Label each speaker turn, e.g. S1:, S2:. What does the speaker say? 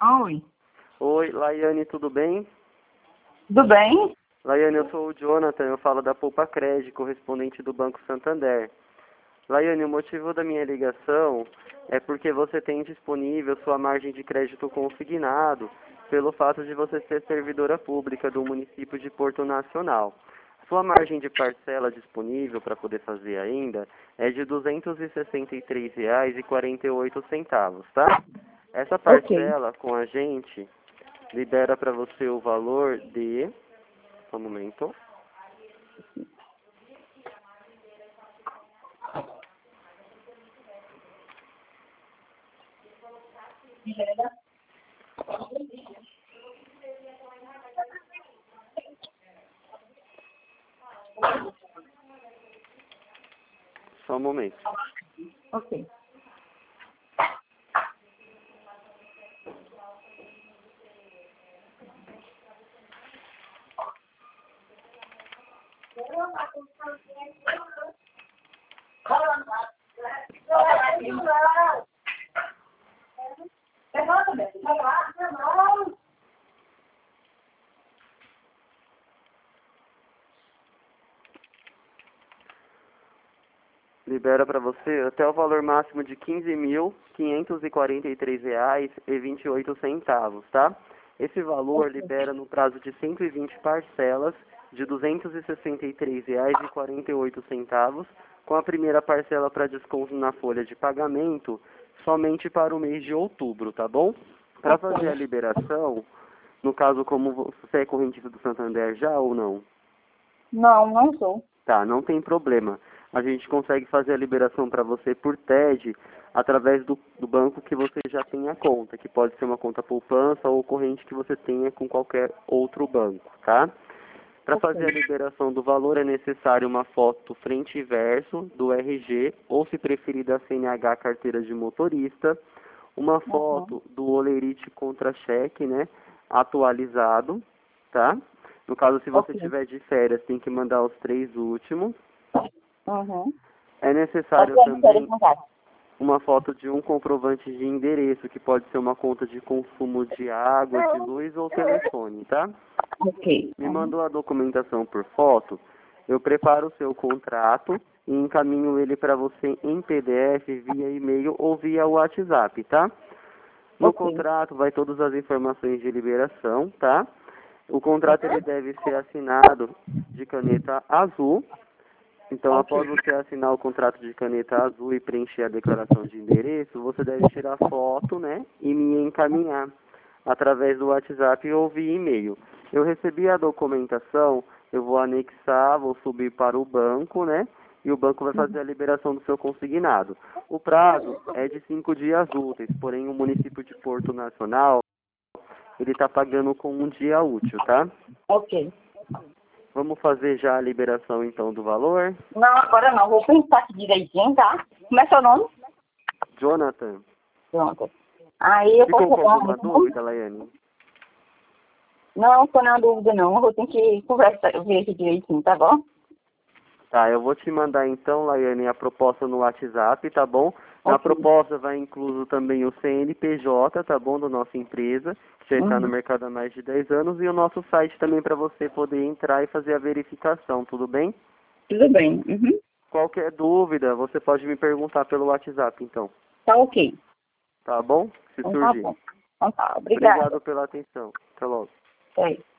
S1: Oi.
S2: Oi, Laiane, tudo bem?
S1: Tudo bem?
S2: Laiane, eu sou o Jonathan, eu falo da Poupa Crédito, correspondente do Banco Santander. Laiane, o motivo da minha ligação é porque você tem disponível sua margem de crédito consignado pelo fato de você ser servidora pública do município de Porto Nacional. Sua margem de parcela disponível para poder fazer ainda é de R$ 263,48, tá? Essa
S1: Ok.
S2: parcela com a gente libera para você o valor de... Só um momento. Só um momento.
S1: Ok.
S2: Libera para você até o valor máximo de R$ 15.543,28, tá? Esse valor libera no prazo de 120 parcelas de R$ 263,48, com a primeira parcela para desconto na folha de pagamento somente para o mês de outubro, tá bom? Para fazer a liberação, no caso, como você é correntista do Santander já ou não?
S1: Não, não sou.
S2: Tá, não tem problema. A gente consegue fazer a liberação para você por TED através do banco que você já tem a conta, que pode ser uma conta poupança ou corrente que você tenha com qualquer outro banco, tá? Para fazer a liberação do valor é necessário uma foto frente e verso do RG, ou se preferir da CNH, carteira de motorista, uma foto do Olerite contra-cheque, né, atualizado, tá? No caso, se você
S1: Ok.
S2: tiver de férias, tem que mandar os 3 últimos.
S1: Uhum.
S2: É necessário também uma foto de um comprovante de endereço, que pode ser uma conta de consumo de água, de luz ou telefone, tá?
S1: Ok.
S2: Me mandou a documentação por foto, eu preparo o seu contrato e encaminho ele para você em PDF, via e-mail ou via WhatsApp, tá? No
S1: Ok.
S2: contrato vai todas as informações de liberação, tá? O contrato ele deve ser assinado de caneta azul. Então, após você assinar o contrato de caneta azul e preencher a declaração de endereço, você deve tirar foto, né, e me encaminhar através do WhatsApp ou via e-mail. Eu recebi a documentação, eu vou anexar, vou subir para o banco, né, e o banco vai fazer a liberação do seu consignado. O prazo é de 5 dias úteis, porém o município de Porto Nacional, ele está pagando com um dia útil, tá?
S1: Ok.
S2: Vamos fazer já a liberação, então, do valor?
S1: Não, agora não. Vou pensar aqui direitinho, tá? Como é seu nome?
S2: Jonathan.
S1: Pronto. Aí eu posso
S2: Ficou com
S1: botar
S2: alguma
S1: um nome?
S2: dúvida, Laiane?
S1: Não, tô na dúvida não. Eu vou ter que conversar, ver aqui direitinho, tá bom?
S2: Tá, eu vou te mandar então, Laiane, a proposta no WhatsApp, tá bom? Na
S1: Ok.
S2: proposta vai incluso também o CNPJ, tá bom, da nossa empresa, que já está no
S1: Uhum.
S2: mercado há mais de 10 anos, e o nosso site também para você poder entrar e fazer a verificação, tudo bem?
S1: Tudo bem. Uhum.
S2: Qualquer dúvida, você pode me perguntar pelo WhatsApp, então,
S1: Tá ok.
S2: tá bom? Se
S1: Então tá
S2: surgir.
S1: bom. Então tá. Obrigada.
S2: Obrigado pela atenção. Até logo.
S1: É.